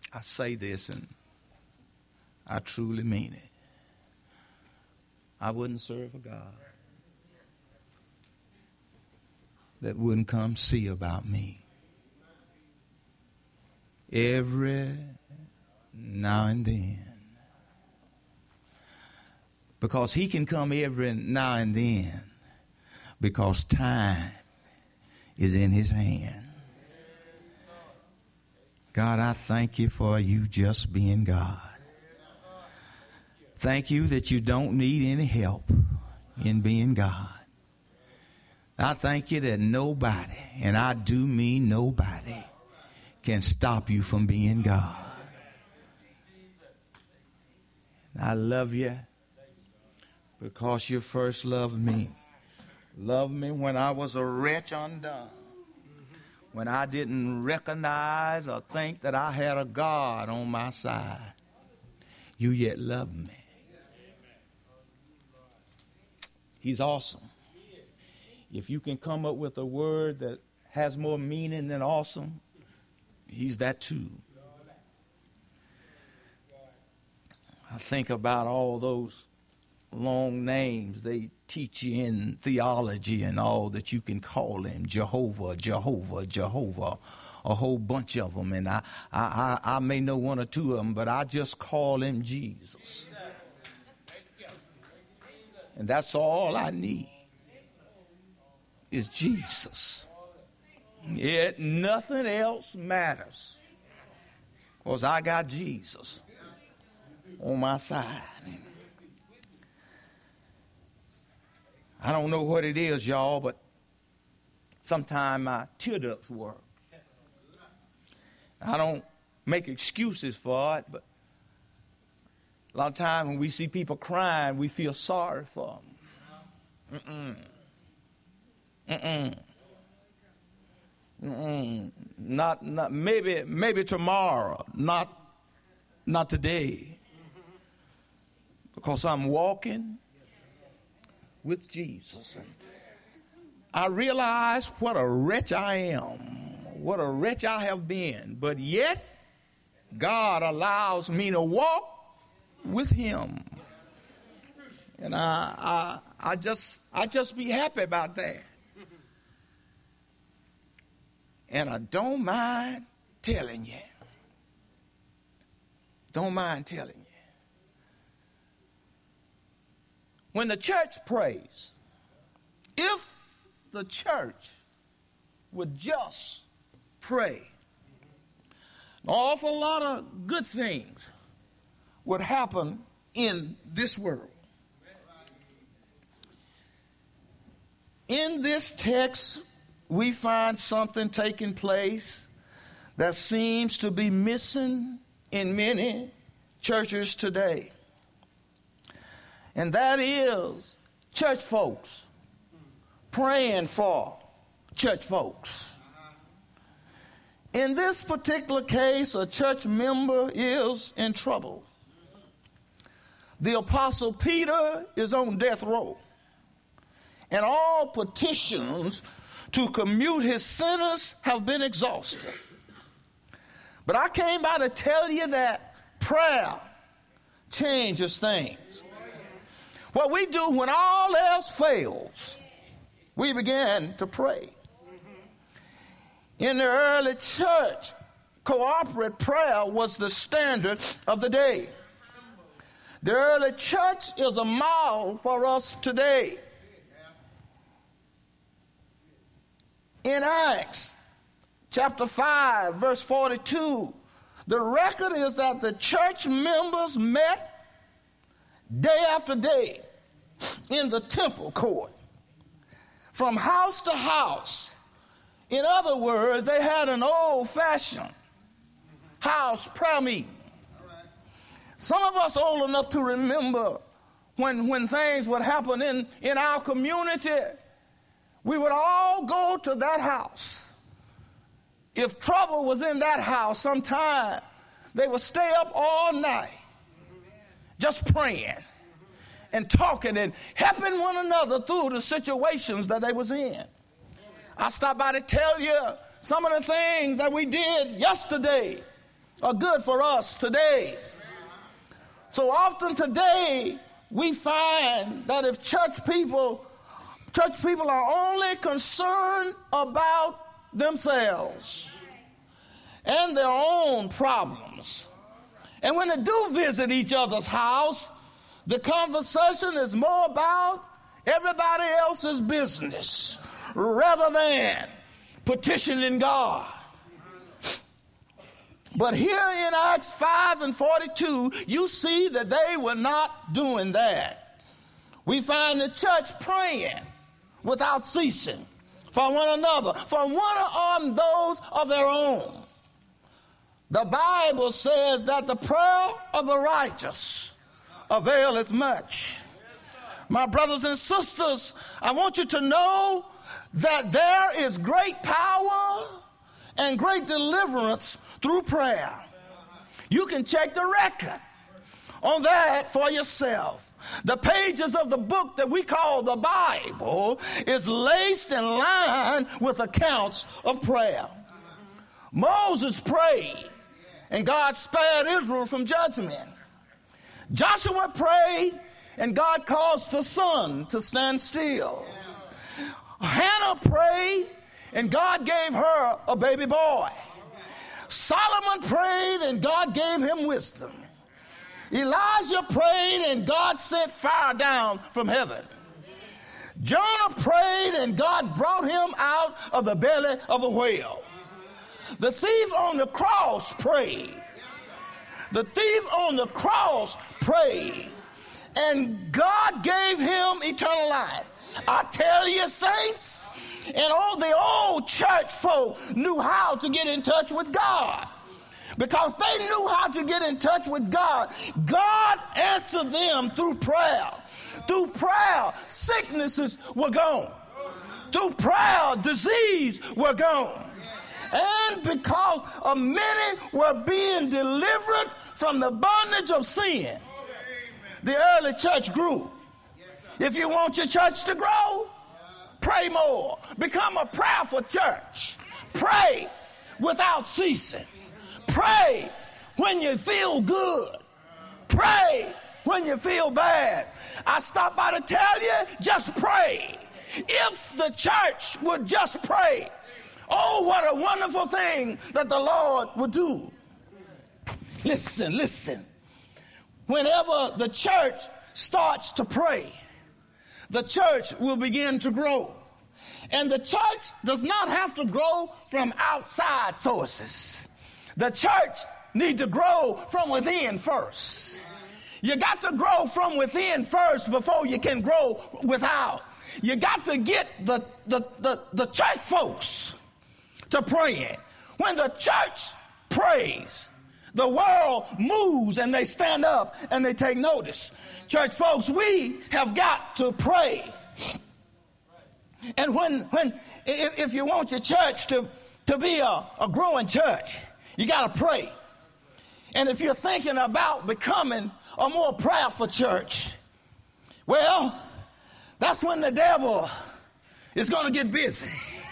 I say this and I truly mean it. I wouldn't serve a God that wouldn't come see about me every now and then. Because he can come every now and then because time is in his hand. God, I thank you for you just being God. Thank you that you don't need any help in being God. I thank you that nobody, and I do mean nobody, can stop you from being God. I love you because you first loved me. Loved me when I was a wretch undone. When I didn't recognize or think that I had a God on my side. You yet loved me. He's awesome. If you can come up with a word that has more meaning than awesome, he's that too. I think about all those long names they teach you in theology and all that you can call him. Jehovah, Jehovah, Jehovah. A whole bunch of them. And I may know one or two of them, but I just call him Jesus. And that's all I need is Jesus. Yet nothing else matters. Because I got Jesus on my side. I don't know what it is, y'all, but sometimes my tear ducts work. I don't make excuses for it, but a lot of times when we see people crying, we feel sorry for them. Not maybe tomorrow, not today. Because I'm walking with Jesus. And I realize what a wretch I am, what a wretch I have been, but yet God allows me to walk with him. And I just be happy about that. And I don't mind telling you. Don't mind telling you. When the church prays, if the church would just pray, an awful lot of good things would happen in this world. In this text, we find something taking place that seems to be missing in many churches today. And that is church folks praying for church folks. In this particular case, a church member is in trouble. The Apostle Peter is on death row. And all petitions to commute his sentence have been exhausted. But I came by to tell you that prayer changes things. What we do when all else fails, we begin to pray. In the early church, corporate prayer was the standard of the day. The early church is a model for us today. In Acts chapter 5, verse 42, the record is that the church members met day after day in the temple court, from house to house. In other words, they had an old-fashioned house prayer meeting. Some of us old enough to remember when things would happen in our community, we would all go to that house. If trouble was in that house, sometime they would stay up all night just praying and talking and helping one another through the situations that they was in. I stopped by to tell you some of the things that we did yesterday are good for us today. So often today, we find that if church people are only concerned about themselves and their own problems. And when they do visit each other's house, the conversation is more about everybody else's business rather than petitioning God. But here in Acts 5:42, you see that they were not doing that. We find the church praying without ceasing for one another, for one or those of their own. The Bible says that the prayer of the righteous availeth much. My brothers and sisters, I want you to know that there is great power and great deliverance through prayer. You can check the record on that for yourself. The pages of the book that we call the Bible is laced and lined with accounts of prayer. Moses prayed, and God spared Israel from judgment. Joshua prayed, and God caused the sun to stand still. Hannah prayed, and God gave her a baby boy. Solomon prayed, and God gave him wisdom. Elijah prayed, and God sent fire down from heaven. Jonah prayed, and God brought him out of the belly of a whale. The thief on the cross prayed. The thief on the cross prayed, and God gave him eternal life. I tell you, saints, and all the old church folk knew how to get in touch with God. Because they knew how to get in touch with God. God answered them through prayer. Through prayer, sicknesses were gone. Through prayer, disease were gone. And because many were being delivered from the bondage of sin, the early church grew. If you want your church to grow, pray more. Become a prayerful church. Pray without ceasing. Pray when you feel good. Pray when you feel bad. I stopped by to tell you, just pray. If the church would just pray, oh, what a wonderful thing that the Lord would do. Listen. Whenever the church starts to pray, the church will begin to grow. And the church does not have to grow from outside sources. The church needs to grow from within first. You got to grow from within first before you can grow without. You got to get the church folks to praying. When the church prays, the world moves and they stand up and they take notice. Church folks, we have got to pray. And if you want your church to be a growing church, you got to pray. And if you're thinking about becoming a more prayerful church, well, that's when the devil is going to get busy.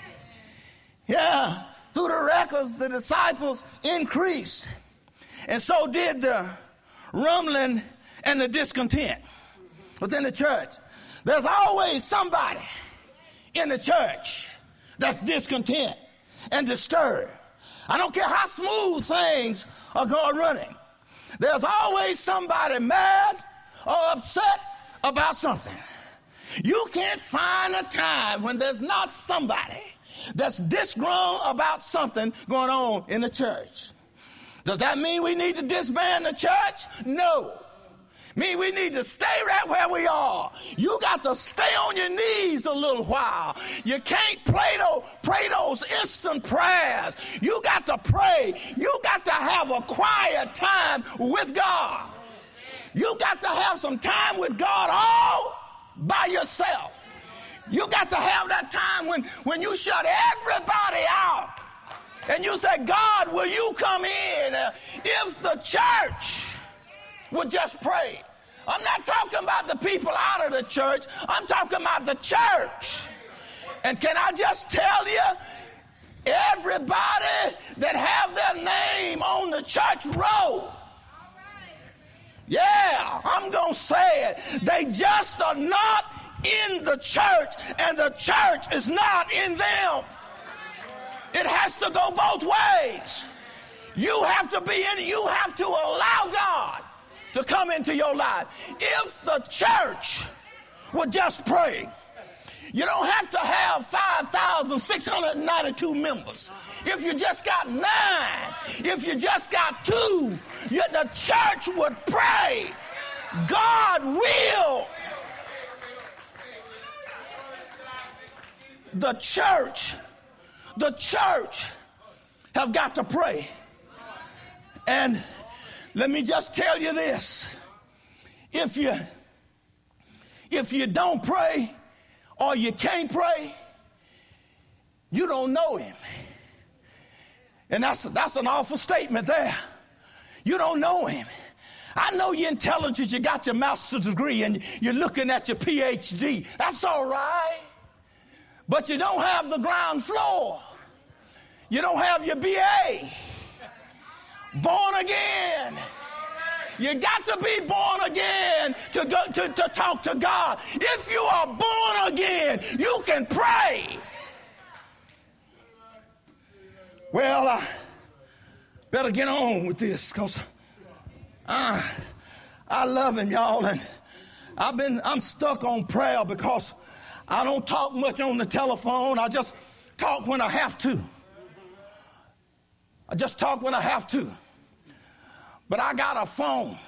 Yeah, through the records, the disciples increased. And so did the rumbling and the discontent within the church. There's always somebody in the church that's discontent and disturbed. I don't care how smooth things are going running. There's always somebody mad or upset about something. You can't find a time when there's not somebody that's disgruntled about something going on in the church. Does that mean we need to disband the church? No. Mean we need to stay right where we are. You got to stay on your knees a little while. You can't pray those instant prayers. You got to pray. You got to have a quiet time with God. You got to have some time with God all by yourself. You got to have that time when you shut everybody out. And you say, God, will you come in? If the church would just pray. I'm not talking about the people out of the church. I'm talking about the church. And can I just tell you, Everybody that have their name on the church roll. Yeah, I'm going to say it. They just are not in the church, and the church is not in them. It has to go both ways. You have to be in it. You have to allow God to come into your life. If the church would just pray, you don't have to have 5,692 members. If you just got 9, if you just got 2, the church would pray. God will. The church have got to pray. And let me just tell you this. If you don't pray or you can't pray, you don't know him. And that's an awful statement there. You don't know him. I know you're intelligent, you got your master's degree, and you're looking at your PhD. That's all right. But you don't have the ground floor. You don't have your BA. Born again. You got to be born again to talk to God. If you are born again, you can pray. Well, I better get on with this because I love him, y'all, and I'm stuck on prayer because I don't talk much on the telephone. I just talk when I have to. But I got a phone.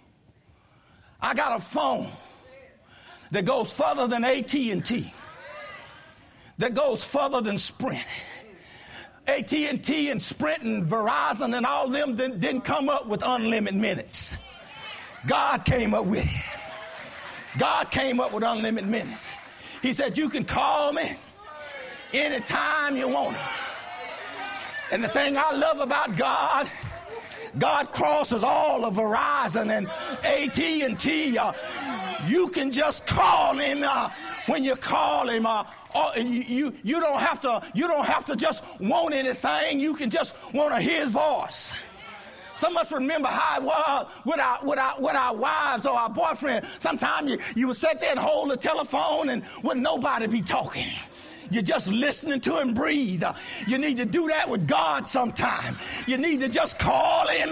That goes further than AT&T. That goes further than Sprint. AT&T and Sprint and Verizon and all them didn't come up with unlimited minutes. God came up with it. God came up with unlimited minutes. He said, you can call me anytime you want it. And the thing I love about God crosses all of Verizon and AT&T. You can just call him when you call him. You don't have to just want anything. You can just want to hear his voice. Some of us remember how it was with our wives or our boyfriend. Sometimes you would sit there and hold the telephone and wouldn't nobody be talking. You're just listening to him breathe. You need to do that with God sometime. You need to just call him.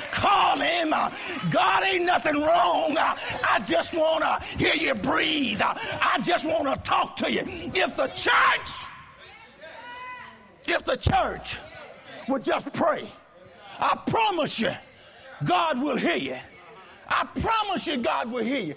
God, ain't nothing wrong. I just want to hear you breathe. I just want to talk to you. If the church would just pray, I promise you, God will hear you. I promise you, God will hear you.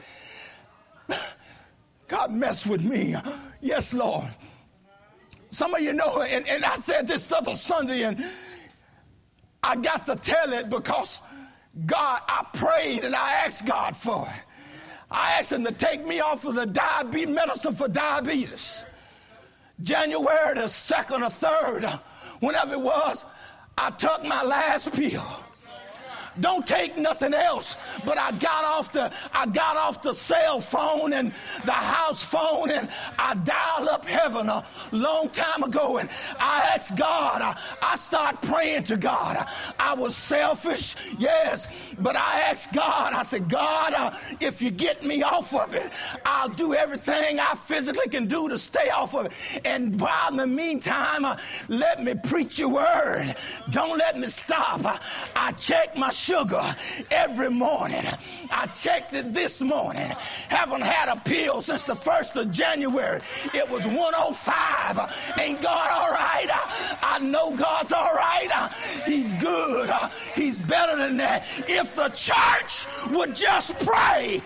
God messed with me. Yes, Lord. Some of you know, and I said this stuff on Sunday, and I got to tell it because God, I prayed and I asked God for it. I asked him to take me off of the diabetes medicine for diabetes. January the 2nd or 3rd, whenever it was, I took my last pill. Don't take nothing else. But I got off the cell phone and the house phone, and I dialed up heaven a long time ago, and I asked God. I started praying to God. I was selfish, yes, but I asked God. I said, God, if you get me off of it, I'll do everything I physically can do to stay off of it. And while in the meantime, let me preach your word. Don't let me stop. I check my sugar every morning. I checked it this morning. Haven't had a pill since the 1st of January. It was 105. Ain't God all right? I know God's all right. He's good. He's better than that. If the church would just pray,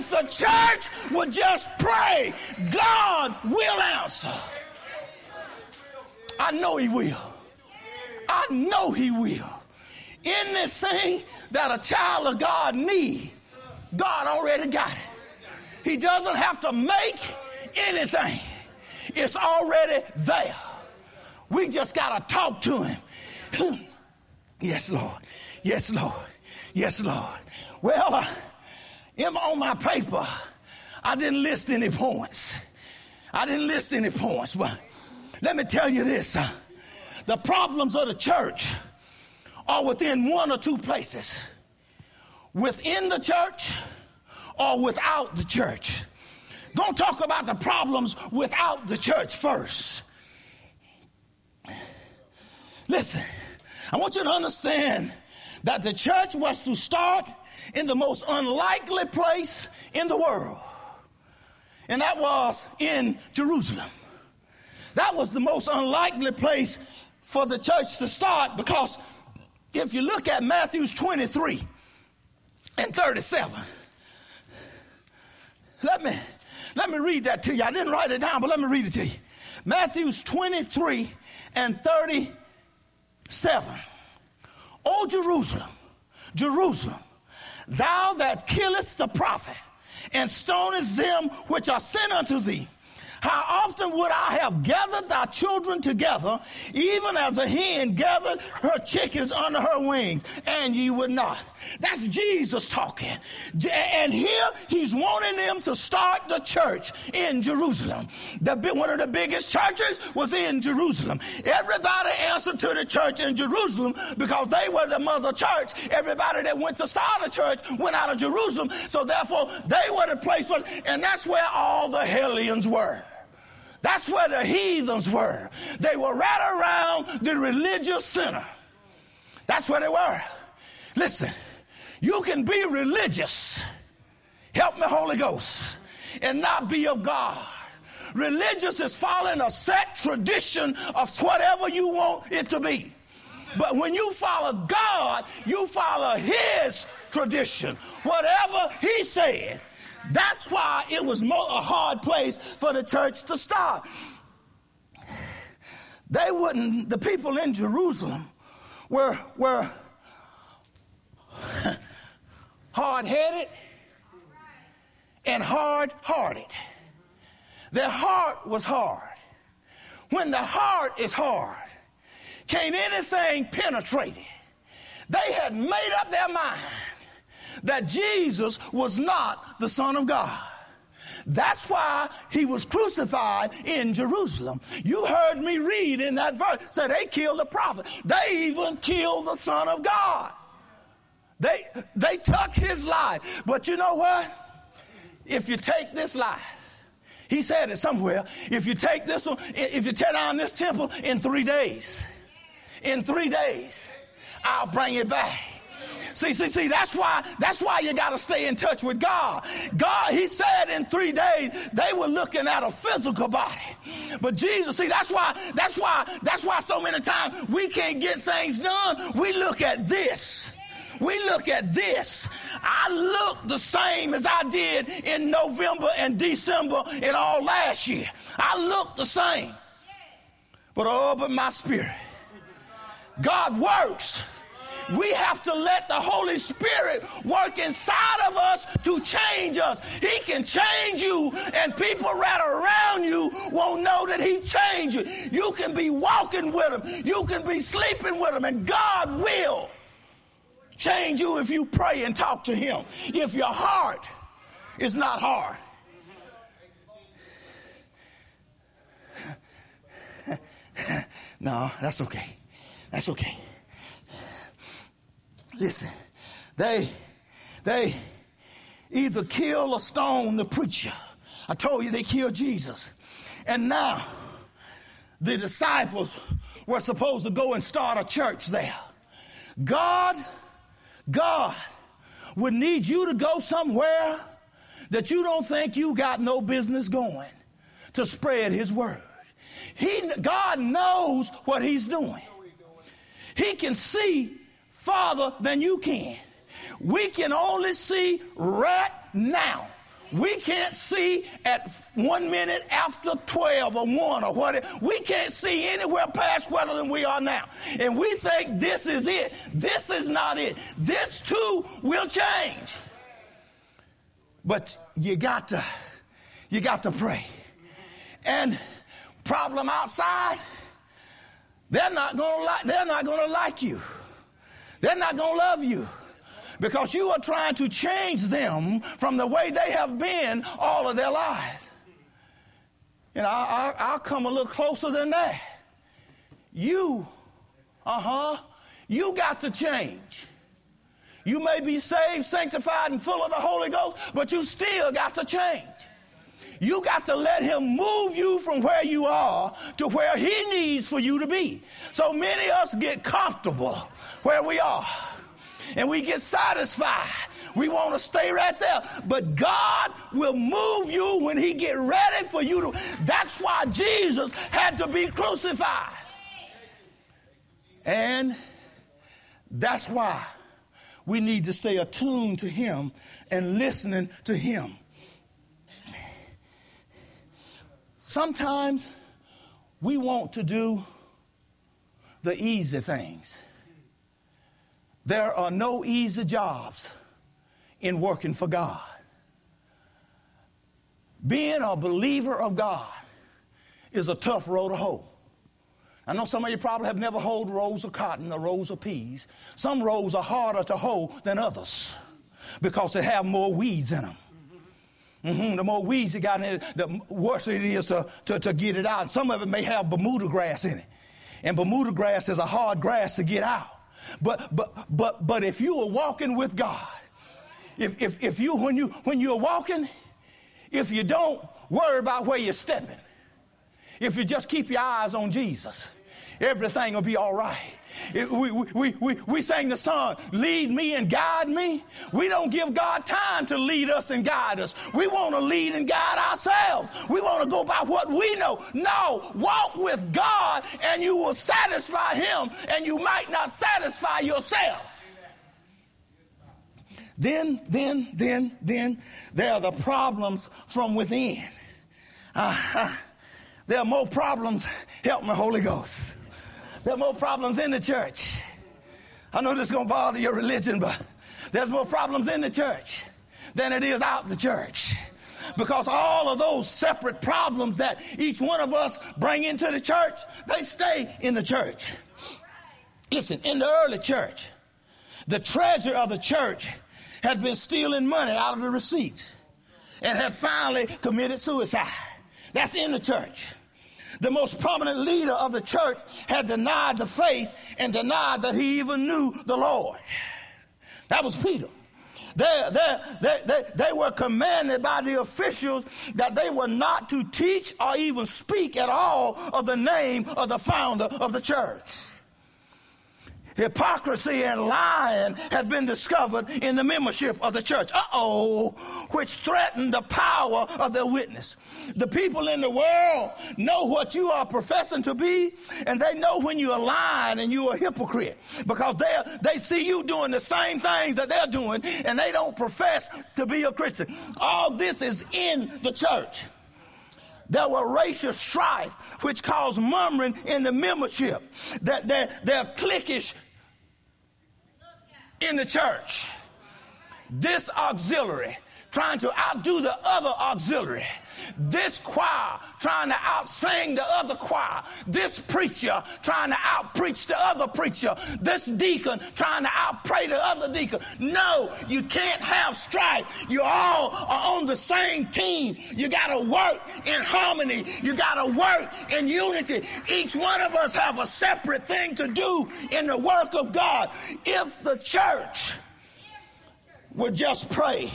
God will answer. I know he will. Anything that a child of God needs, God already got it. He doesn't have to make anything. It's already there. We just got to talk to him. Yes, Lord. Yes, Lord. Yes, Lord. Well, on my paper, I didn't list any points. But let me tell you this. The problems of the church are within one or two places. Within the church or without the church. Gonna talk about the problems without the church first. Listen, I want you to understand that the church was to start in the most unlikely place in the world. And that was in Jerusalem. That was the most unlikely place for the church to start, because if you look at Matthew 23 and 37, let me read that to you. I didn't write it down, but let me read it to you. Matthew 23 and 37. O Jerusalem, Jerusalem, thou that killest the prophet and stonest them which are sent unto thee, how often would I have gathered thy children together, even as a hen gathered her chickens under her wings, and ye would not. That's Jesus talking. And here he's wanting them to start the church in Jerusalem. One of the biggest churches was in Jerusalem. Everybody answered to the church in Jerusalem because they were the mother church. Everybody that went to start a church went out of Jerusalem. So therefore, they were the place, and that's where all the hellions were. That's where the heathens were. They were right around the religious center. That's where they were. Listen, you can be religious, help me Holy Ghost, and not be of God. Religious is following a set tradition of whatever you want it to be. But when you follow God, you follow his tradition. Whatever he said. That's why it was a hard place for the church to start. The people in Jerusalem were hard-headed and hard-hearted. Their heart was hard. When the heart is hard, can't anything penetrate it. They had made up their mind that Jesus was not the Son of God. That's why he was crucified in Jerusalem. You heard me read in that verse, said they killed the prophet. They even killed the Son of God. They took his life. But you know what? If you take this life, he said it somewhere, if you take this one, if you tear down this temple in 3 days, I'll bring it back. See, that's why you got to stay in touch with God. God, he said in 3 days, they were looking at a physical body. But Jesus, see, that's why so many times we can't get things done. We look at this. I look the same as I did in November and December and all last year. I look the same. But my spirit. God works. We have to let the Holy Spirit work inside of us to change us. He can change you, and people right around you won't know that he changed you. You can be walking with him. You can be sleeping with him, and God will change you if you pray and talk to him. If your heart is not hard. No, that's okay. That's okay. Listen, they either kill or stone the preacher. I told you they killed Jesus. And now the disciples were supposed to go and start a church there. God would need you to go somewhere that you don't think you got no business going to spread his word. God knows what he's doing. He can see farther than you can. We can only see right now. We can't see at 1 minute after 12 or 1 or whatever. We can't see anywhere past whether than we are now. And we think this is it. This is not it. This too will change. But you got to pray. And problem outside, they're not going to like you. They're not going to love you because you are trying to change them from the way they have been all of their lives. You know, I'll come a little closer than that. You You got to change. You may be saved, sanctified, and full of the Holy Ghost, but you still got to change. You got to let him move you from where you are to where he needs for you to be. So many of us get comfortable where we are, and we get satisfied. We want to stay right there. But God will move you when he get ready for you to. That's why Jesus had to be crucified. And that's why we need to stay attuned to him and listening to him. Sometimes we want to do the easy things. There are no easy jobs in working for God. Being a believer of God is a tough road to hoe. I know some of you probably have never hoed rows of cotton or rows of peas. Some rows are harder to hoe than others because they have more weeds in them. The more weeds you got in it, the worse it is to get it out. And some of it may have Bermuda grass in it. And Bermuda grass is a hard grass to get out. But if you are walking with God, if you when you're walking, if you don't worry about where you're stepping, if you just keep your eyes on Jesus, everything will be all right. We sang the song, lead me and guide me. We don't give God time to lead us and guide us. We want to lead and guide ourselves. We want to go by what we know. No, walk with God and you will satisfy him, and you might not satisfy yourself. Then there are the problems from within. There are more problems. Help me, Holy Ghost. There are more problems in the church. I know this is going to bother your religion, but there's more problems in the church than it is out the church. Because all of those separate problems that each one of us bring into the church, they stay in the church. Listen, in the early church, the treasurer of the church had been stealing money out of the receipts and had finally committed suicide. That's in the church. The most prominent leader of the church had denied the faith and denied that he even knew the Lord. That was Peter. They were commanded by the officials that they were not to teach or even speak at all of the name of the founder of the church. Hypocrisy and lying had been discovered in the membership of the church. Which threatened the power of their witness. The people in the world know what you are professing to be, and they know when you are lying and you are a hypocrite, because they see you doing the same things that they're doing, and they don't profess to be a Christian. All this is in the church. There were racial strife, which caused murmuring in the membership. That they're cliquish in the church. This auxiliary trying to outdo the other auxiliary. This choir trying to outsing the other choir. This preacher trying to outpreach the other preacher. This deacon trying to outpray the other deacon. No, you can't have strife. You all are on the same team. You got to work in harmony. You got to work in unity. Each one of us have a separate thing to do in the work of God. If the church would just pray.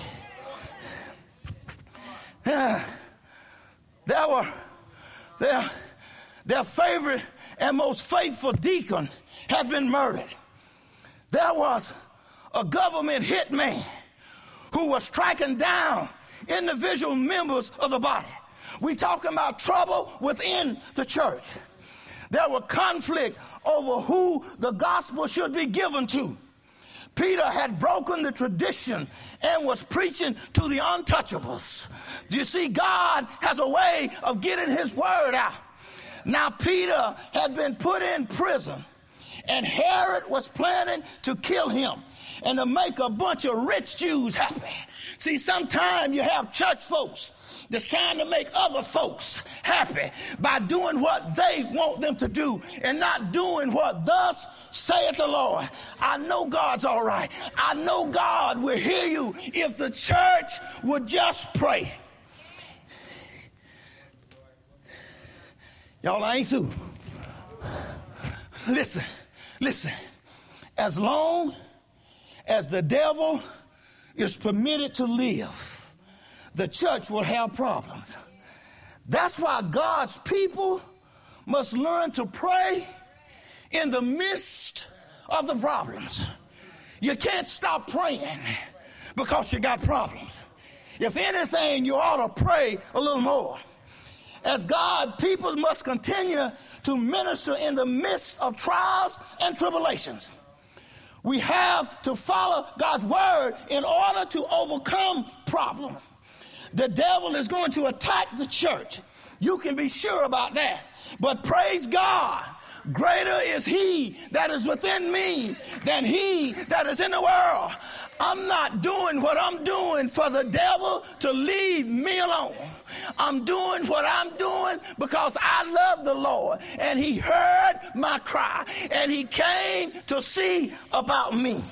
Their favorite and most faithful deacon had been murdered. There was a government hitman who was striking down individual members of the body. We talking about trouble within the church. There was conflict over who the gospel should be given to. Peter had broken the tradition and was preaching to the untouchables. You see, God has a way of getting his word out. Now, Peter had been put in prison, and Herod was planning to kill him and to make a bunch of rich Jews happy. See, sometimes you have church folks that's trying to make other folks happy by doing what they want them to do and not doing what thus saith the Lord. I know God's all right. I know God will hear you if the church would just pray. Y'all, I ain't through. Listen, Listen, as long as the devil is permitted to live, the church will have problems. That's why God's people must learn to pray in the midst of the problems. You can't stop praying because you got problems. If anything, you ought to pray a little more. As God, people must continue to minister in the midst of trials and tribulations. We have to follow God's word in order to overcome problems. The devil is going to attack the church. You can be sure about that. But praise God, greater is he that is within me than he that is in the world. I'm not doing what I'm doing for the devil to leave me alone. I'm doing what I'm doing because I love the Lord, and he heard my cry, and he came to see about me.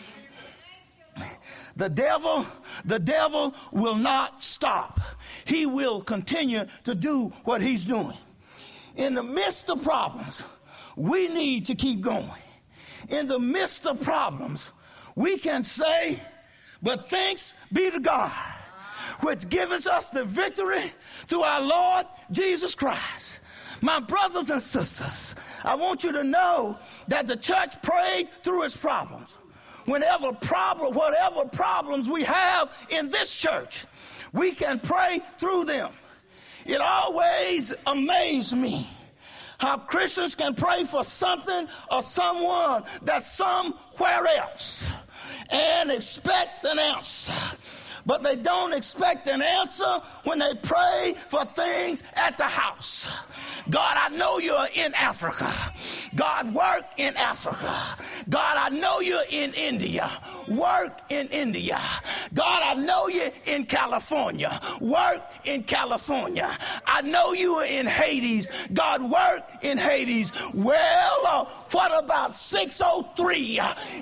The devil will not stop. He will continue to do what he's doing. In the midst of problems, we need to keep going. In the midst of problems, we can say, but thanks be to God, which gives us the victory through our Lord Jesus Christ. My brothers and sisters, I want you to know that the church prayed through its problems. Whatever problems we have in this church, we can pray through them. It always amazed me how Christians can pray for something or someone that's somewhere else and expect an answer. But they don't expect an answer when they pray for things at the house. God, I know you're in Africa. God, work in Africa. God, I know you're in India. Work in India. God, I know you're in California. Work in California. I know you are in Hades. God, work in Hades. Well, what about 603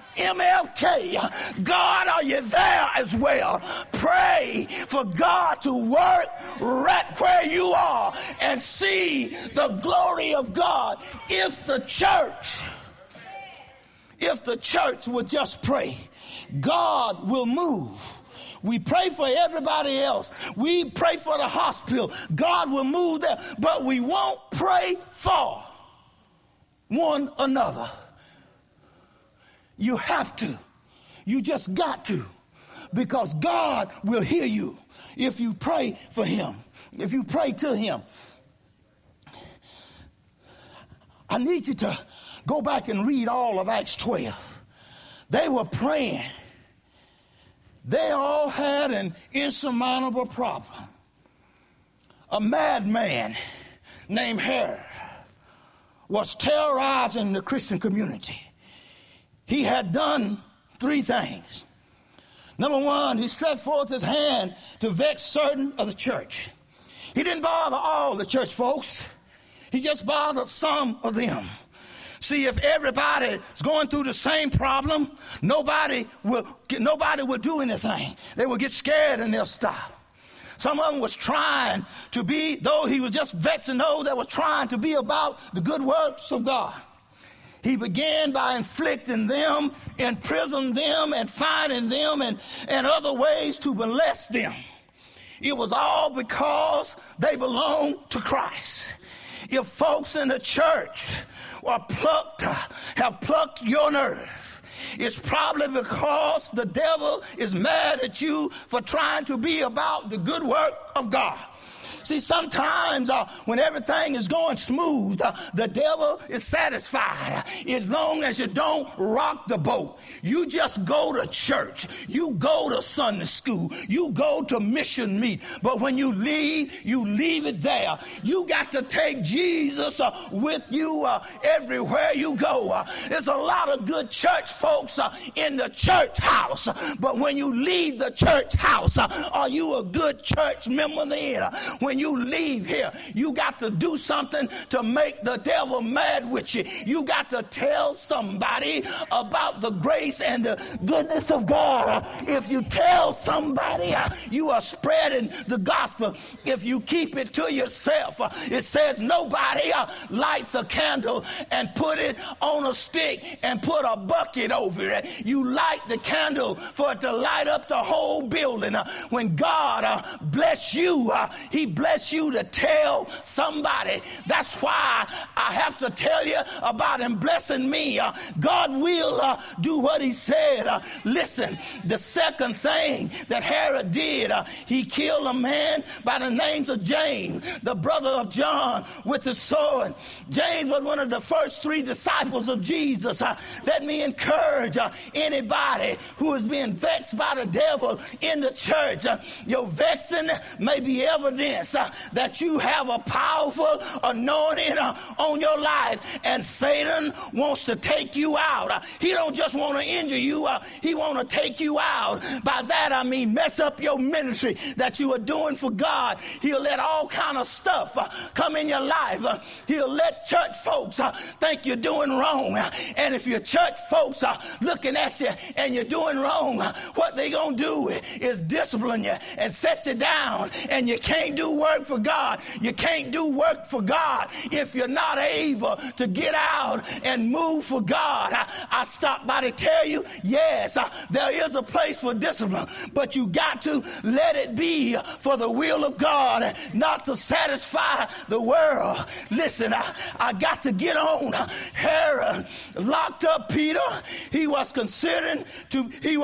MLK? God, are you there as well? Pray for God to work right where you are and see the glory of God. If the church would just pray, God will move. We pray for everybody else. We pray for the hospital. God will move there. But we won't pray for one another. You have to. You just got to. Because God will hear you if you pray for him, if you pray to him. I need you to go back and read all of Acts 12. They were praying. They all had an insurmountable problem. A madman named Herod was terrorizing the Christian community. He had done 3 things. Number 1, he stretched forth his hand to vex certain of the church. He didn't bother all the church folks. He just bothered some of them. See, if everybody is going through the same problem, nobody will do anything. They will get scared and they'll stop. Some of them was trying to be, though he was just vexing those that was trying to be about the good works of God. He began by inflicting them, imprisoning them, and fining them, and other ways to molest them. It was all because they belonged to Christ. If folks in the church have plucked your nerve, it's probably because the devil is mad at you for trying to be about the good work of God. See, sometimes when everything is going smooth, the devil is satisfied as long as you don't rock the boat. You just go to church. You go to Sunday school. You go to mission meet. But when you leave it there. You got to take Jesus with you everywhere you go. There's a lot of good church folks in the church house. But when you leave the church house, are you a good church member then? when you leave here, you got to do something to make the devil mad with you. You got to tell somebody about the grace and the goodness of God. If you tell somebody, you are spreading the gospel. If you keep it to yourself, it says nobody lights a candle and put it on a stick and put a bucket over it. You light the candle for it to light up the whole building. When God bless you, he bless you to tell somebody. That's why I have to tell you about him blessing me. God will do what he said. Listen, the second thing that Herod did, he killed a man by the names of James, the brother of John, with the sword. James was one of the first 3 disciples of Jesus. Let me encourage anybody who is being vexed by the devil in the church. Your vexing may be evidence that you have a powerful anointing on your life, and Satan wants to take you out. He don't just want to injure you, he want to take you out. By that I mean mess up your ministry that you are doing for God. He'll let all kind of stuff come in your life. He'll let church folks think you're doing wrong. And if your church folks are looking at you and you're doing wrong, what they gonna do is discipline you and set you down, and you can't do work for God. You can't do work for God if you're not able to get out and move for God. I stopped by to tell you, yes, there is a place for discipline, but you got to let it be for the will of God, not to satisfy the world. Listen, I got to get on. Herod locked up Peter. Peter was considered to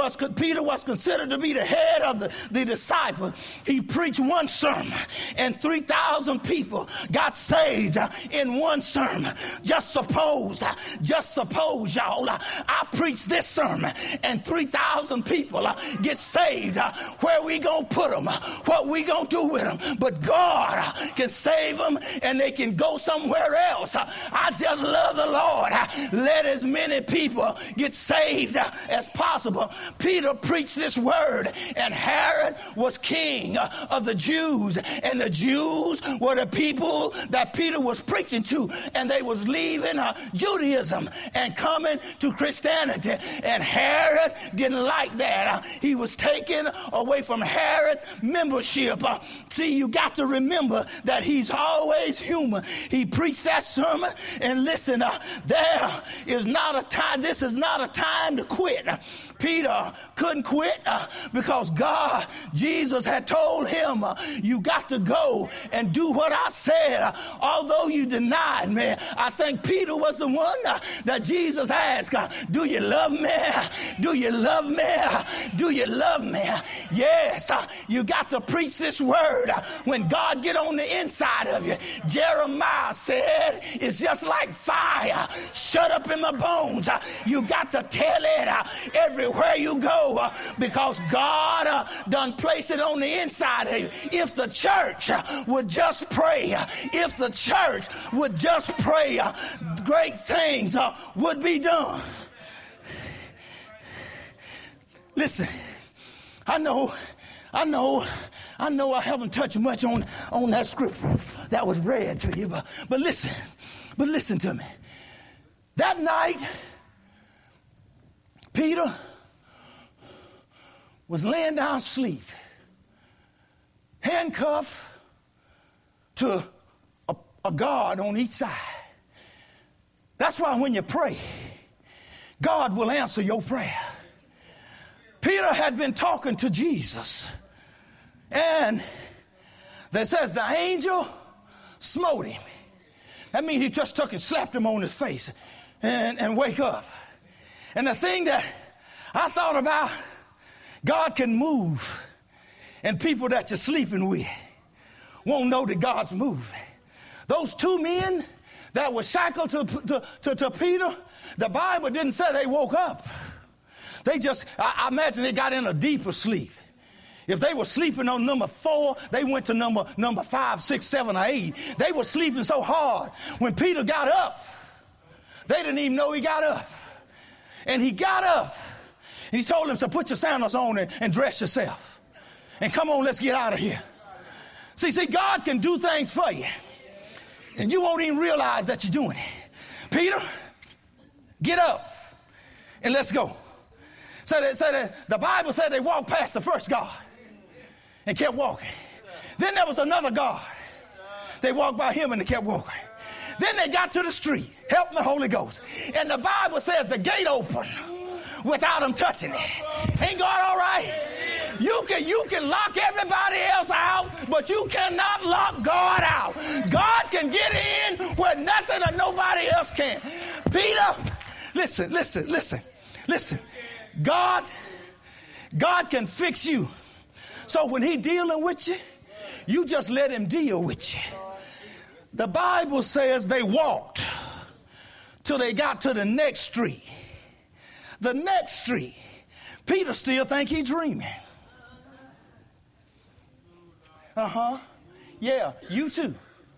be the head of the disciples. He preached one sermon, and 3,000 people got saved in one sermon. Just suppose, y'all, I preach this sermon, and 3,000 people get saved. Where we gonna put them? What we gonna do with them? But God can save them, and they can go somewhere else. I just love the Lord. Let as many people get saved as possible. Peter preached this word, and Herod was king of the Jews, and the Jews were the people that Peter was preaching to, and they was leaving Judaism and coming to Christianity, and Herod didn't like that. He was taken away from Herod's membership. See, you got to remember that he's always human. He preached that sermon, and listen, this is not a time to quit. Peter couldn't quit because Jesus had told him, you got to go and do what I said. Although you denied me, I think Peter was the one that Jesus asked, do you love me? Do you love me? Do you love me? Yes, you got to preach this word when God get on the inside of you. Jeremiah said, it's just like fire shut up in my bones. You got to tell it everywhere you go because God done placed it on the inside of you. If the church would just pray, great things would be done. Listen, I know I haven't touched much on that scripture that was read to you, but listen to me. That night, Peter was laying down asleep, handcuffed to a guard on each side. That's why when you pray, God will answer your prayer. Peter had been talking to Jesus, and that says the angel smote him. That means he just took and slapped him on his face and wake up. And the thing that I thought about, God can move, and people that you're sleeping with won't know that God's moving. Those 2 men that were shackled to Peter, the Bible didn't say they woke up. They just, I imagine they got in a deeper sleep. If they were sleeping on number 4, they went to number 5, 6, 7, or 8. They were sleeping so hard. When Peter got up, they didn't even know he got up. And he got up, and he told them, so put your sandals on and dress yourself. And come on, let's get out of here. See, God can do things for you, and you won't even realize that you're doing it. Peter, get up and let's go. So the Bible said they walked past the first guard and kept walking. Then there was another guard. They walked by him and they kept walking. Then they got to the street. Help me, Holy Ghost. And the Bible says the gate opened without them touching it. Ain't God all right? You can lock everybody else out, but you cannot lock God out. God can get in where nothing or nobody else can. Peter, listen. God can fix you. So when he dealing with you, you just let him deal with you. The Bible says they walked till they got to the next street. The next street. Peter still think he's dreaming. Yeah, you too.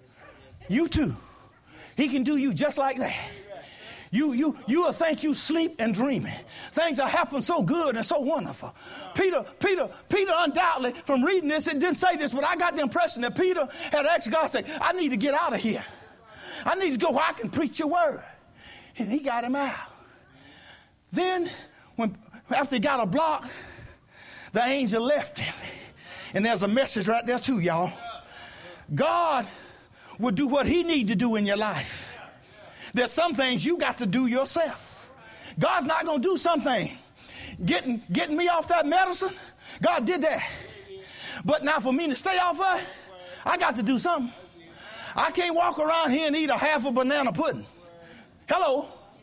He can do you just like that. You will think you sleep and dreaming. Things are happening so good and so wonderful. Peter undoubtedly, from reading this, it didn't say this, but I got the impression that Peter had asked God, say, I need to get out of here. I need to go where I can preach your word. And he got him out. Then, after he got a block, the angel left him. And there's a message right there too, y'all. God will do what he need to do in your life. There's some things you got to do yourself. God's not going to do something. Getting me off that medicine, God did that. But now for me to stay off of it, I got to do something. I can't walk around here and eat a half a banana pudding. Hello.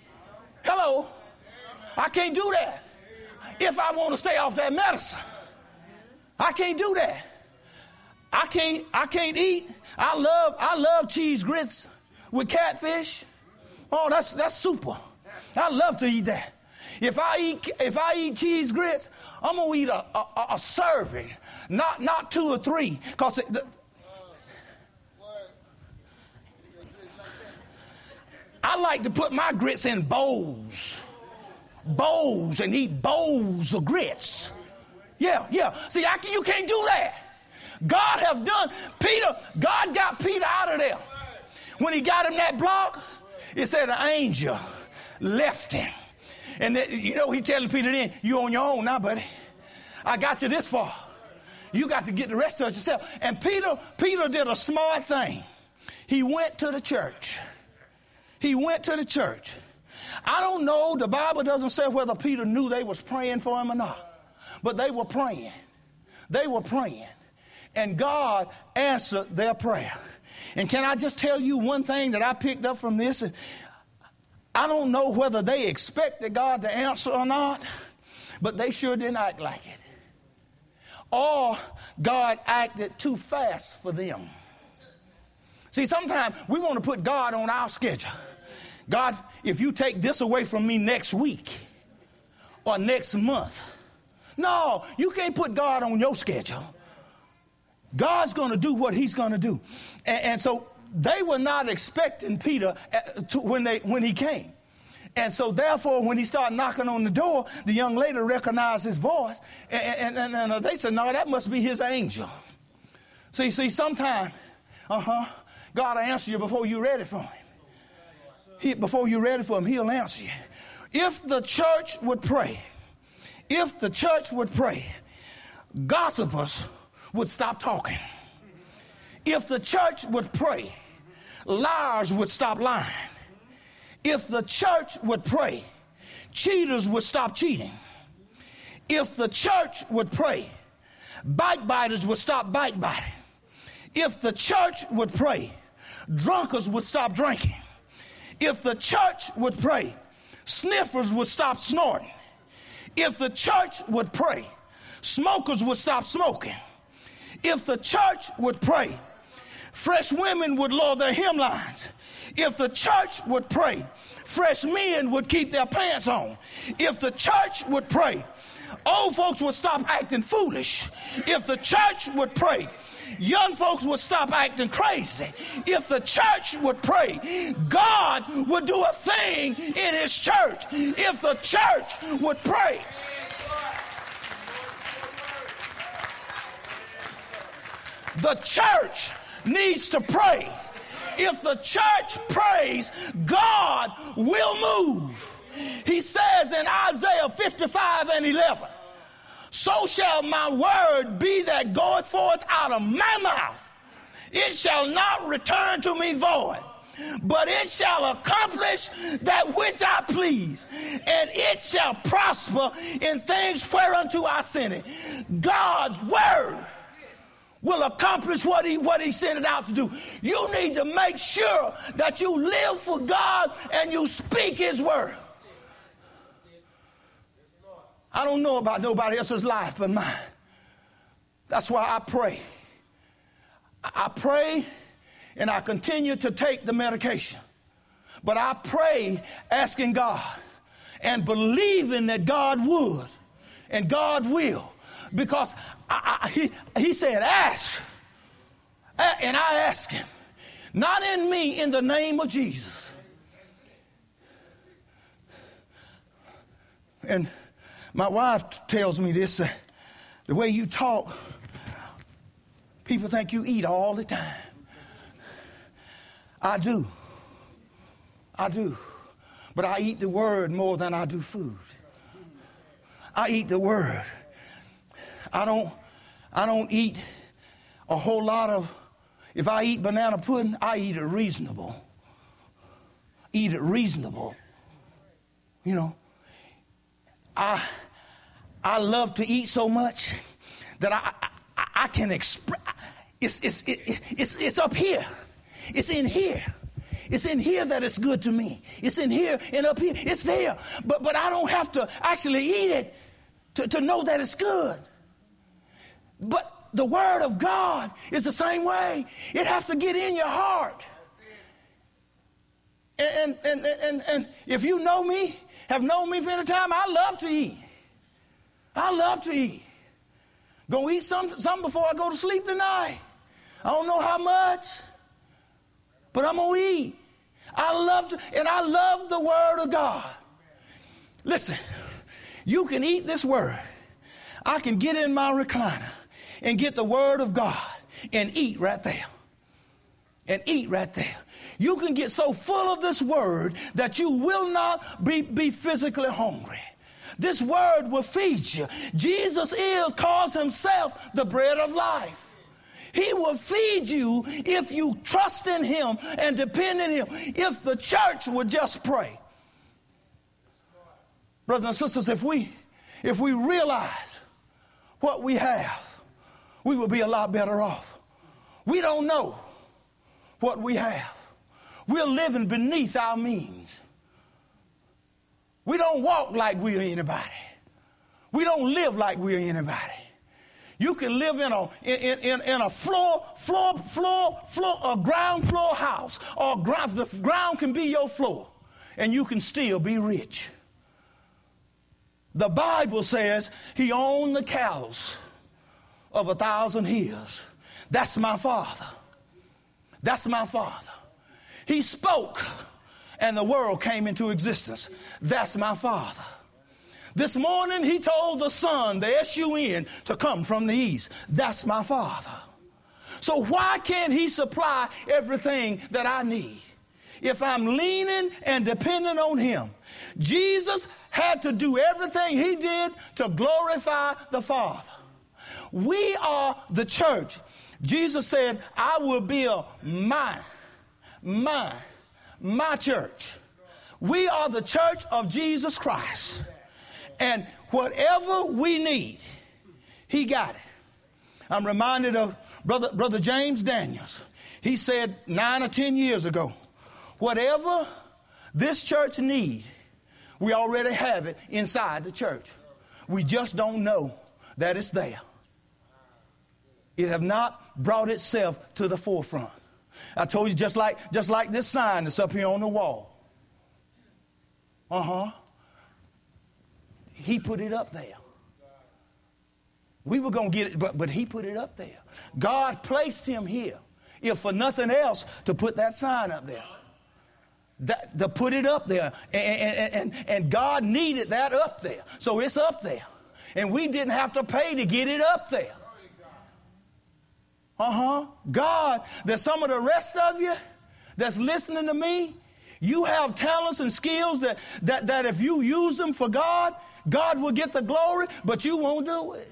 I can't do that. If I want to stay off that medicine, I can't do that. I can't eat. I love cheese grits with catfish. Oh, that's super. I love to eat that. If I eat cheese grits, I'm gonna eat a serving, not 2 or 3, cause I like to put my grits in bowls, and eat bowls of grits. Yeah. See, you can't do that. God have done. God got Peter out of there. When he got him that block, it said an angel left him. And he telling Peter then, you on your own now, buddy. I got you this far. You got to get the rest of it yourself. And Peter did a smart thing. He went to the church. I don't know, the Bible doesn't say whether Peter knew they was praying for him or not. But they were praying. And God answered their prayer. And can I just tell you one thing that I picked up from this? I don't know whether they expected God to answer or not, but they sure didn't act like it. Or God acted too fast for them. See, sometimes we want to put God on our schedule. God, if you take this away from me next week or next month. No, you can't put God on your schedule. God's going to do what he's going to do. And so they were not expecting Peter when he came. And so therefore, when he started knocking on the door, the young lady recognized his voice. And they said, no, that must be his angel. See, sometimes, God will answer you before you're ready for him. Before you're ready for him, he'll answer you. If the church would pray, gossipers would stop talking. If the church would pray, liars would stop lying. If the church would pray, cheaters would stop cheating. If the church would pray, backbiters would stop backbiting. If the church would pray, drunkards would stop drinking. If the church would pray, sniffers would stop snorting. If the church would pray, smokers would stop smoking. If the church would pray, fresh women would lower their hemlines. If the church would pray, fresh men would keep their pants on. If the church would pray, old folks would stop acting foolish. If the church would pray, young folks would stop acting crazy. If the church would pray, God would do a thing in his church. If the church would pray. The church needs to pray. If the church prays, God will move. He says in Isaiah 55:11, so shall my word be that goeth forth out of my mouth. It shall not return to me void, but it shall accomplish that which I please, and it shall prosper in things whereunto I sent it. God's word will accomplish what he sent it out to do. You need to make sure that you live for God and you speak his word. I don't know about nobody else's life but mine. That's why I pray. I pray and I continue to take the medication. But I pray asking God and believing that God would and God will. Because he said, ask. And I ask him. Not in me, in the name of Jesus. And my wife tells me this, the way you talk, people think you eat all the time. I do. But I eat the word more than I do food. I eat the word. I don't eat a whole lot of, if I eat banana pudding, I eat it reasonable. You know, I love to eat so much that I can express. It's up here. It's in here. It's in here that it's good to me. It's in here and up here. It's there. But I don't have to actually eat it to know that it's good. But the word of God is the same way. It has to get in your heart. And if you know me, have known me for any time, I love to eat. Gonna eat something before I go to sleep tonight. I don't know how much, but I'm gonna eat. I love the word of God. Listen, you can eat this word. I can get in my recliner and get the word of God and eat right there. You can get so full of this word that you will not be physically hungry. This word will feed you. Jesus calls himself the bread of life. He will feed you if you trust in him and depend on him. If the church would just pray. Brothers and sisters, if we realize what we have, we will be a lot better off. We don't know what we have. We're living beneath our means. We don't walk like we're anybody. We don't live like we're anybody. You can live in a ground floor house, or the ground can be your floor, and you can still be rich. The Bible says he owned the cattle of 1,000 hills. That's my Father. He spoke, and the world came into existence. That's my Father. This morning, he told the sun, the S-U-N, to come from the east. That's my Father. So why can't he supply everything that I need? If I'm leaning and depending on him. Jesus had to do everything he did to glorify the Father. We are the church. Jesus said, I will build my church. We are the church of Jesus Christ. And whatever we need, he got it. I'm reminded of Brother James Daniels. He said 9 or 10 years ago, whatever this church needs, we already have it inside the church. We just don't know that it's there. It have not brought itself to the forefront. I told you, just like this sign that's up here on the wall. He put it up there. We were going to get it, but he put it up there. God placed him here, if for nothing else, to put that sign up there. To put it up there. And God needed that up there. So it's up there. And we didn't have to pay to get it up there. God, that some of the rest of you that's listening to me, you have talents and skills that if you use them for God, God will get the glory, but you won't do it.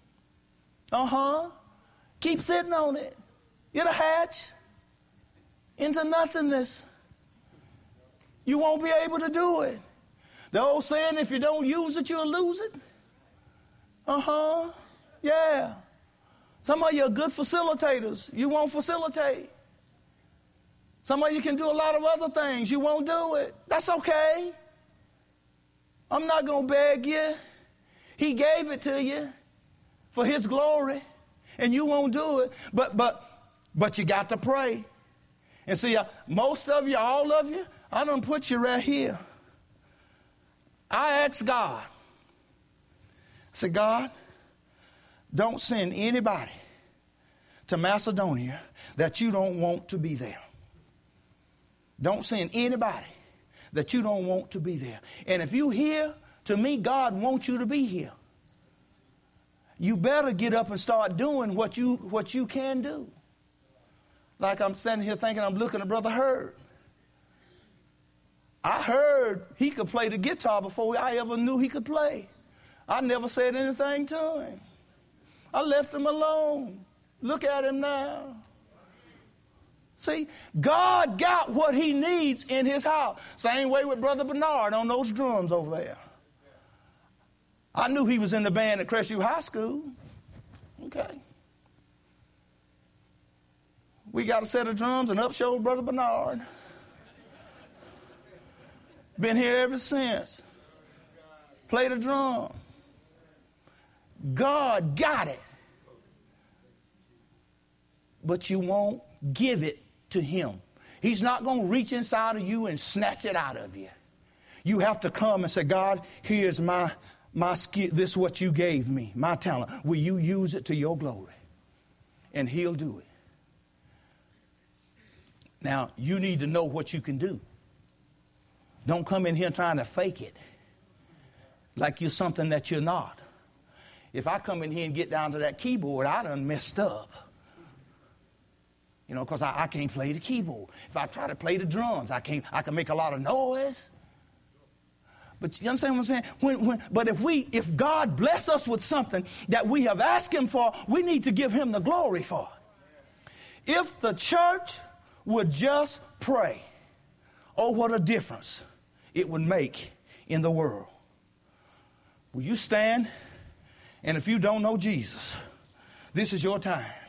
Keep sitting on it. It'll hatch into nothingness. You won't be able to do it. The old saying, if you don't use it, you'll lose it. Yeah. Some of you are good facilitators. You won't facilitate. Some of you can do a lot of other things. You won't do it. That's okay. I'm not going to beg you. He gave it to you for his glory, and you won't do it. But you got to pray. And see, most of you, all of you, I done put you right here. I asked God. I said, God, don't send anybody to Macedonia that you don't want to be there. Don't send anybody that you don't want to be there. And if you hear, to me, God wants you to be here. You better get up and start doing what you can do. Like I'm standing here thinking I'm looking at Brother Hurd. I heard he could play the guitar before I ever knew he could play. I never said anything to him. I left him alone. Look at him now. See, God got what he needs in his house. Same way with Brother Bernard on those drums over there. I knew he was in the band at Crestview High School. Okay. We got a set of drums and upshowed Brother Bernard. Been here ever since. Play the drum. God got it. But you won't give it to him. He's not going to reach inside of you and snatch it out of you. You have to come and say, God, here's my skill. This is what you gave me, my talent. Will you use it to your glory? And he'll do it. Now, you need to know what you can do. Don't come in here trying to fake it like you're something that you're not. If I come in here and get down to that keyboard, I done messed up. You know, because I can't play the keyboard. If I try to play the drums, I can make a lot of noise. But you understand what I'm saying? But if God bless us with something that we have asked him for, we need to give him the glory for it. If the church would just pray, oh, what a difference it would make in the world. Will you stand? And if you don't know Jesus, this is your time.